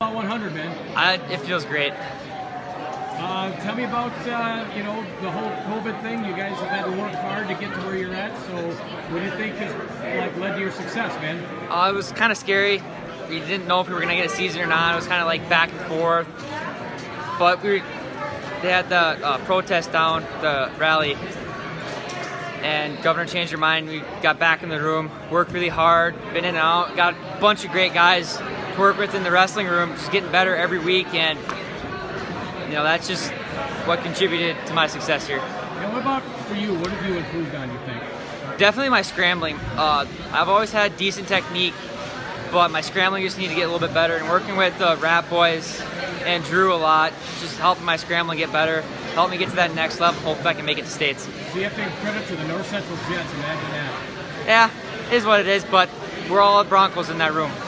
about 100, man? It feels great. Tell me about the whole COVID thing. You guys have had to work hard to get to where you're at. So, what do you think has led to your success, man? It was kind of scary. We didn't know if we were gonna get a season or not. It was kind of like back and forth. But they had the protest down, the rally, and Governor changed her mind. We got back in the room, worked really hard, been in and out, got a bunch of great guys to work with in the wrestling room, just getting better every week, and that's just what contributed to my success here. And what about for you? What have you improved on, you think? Definitely my scrambling. I've always had decent technique, but my scrambling just need to get a little bit better. And working with the Rat Boys and Drew a lot, just helping my scrambling get better, help me get to that next level. Hope I can make it to states. So you have to give credit to the North Central Jets. Imagine that. Yeah, it is what it is, but we're all Broncos in that room.